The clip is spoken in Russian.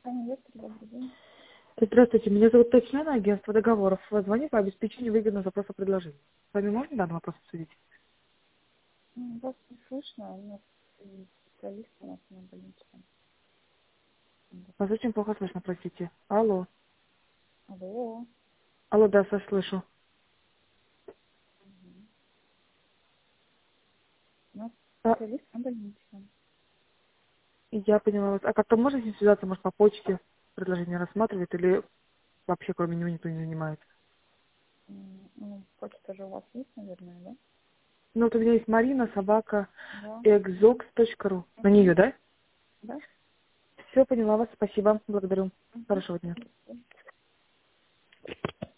Компания «Вектор», добрый день. Здравствуйте, меня зовут Татьяна, агентство договоров. Звоню по обеспечению выгодного запроса предложений. С вами можно данный вопрос обсудить? Вас не слышно, у нас специалист у нас на больнице. Вас очень плохо слышно, простите. Алло. Алло. Алло, да, Саш, слышу. У нас А, специалист на больнице. я поняла вас. А как-то можно с ним связаться, может, по почте предложение рассматривает или вообще кроме него никто не занимается? Ну, почта же у вас есть, наверное, да? Ну, вот у меня есть Марина, собака, Да. exox.ru. На Угу. нее, да? Да? Все, поняла вас. Спасибо. Благодарю. Угу. Хорошего дня.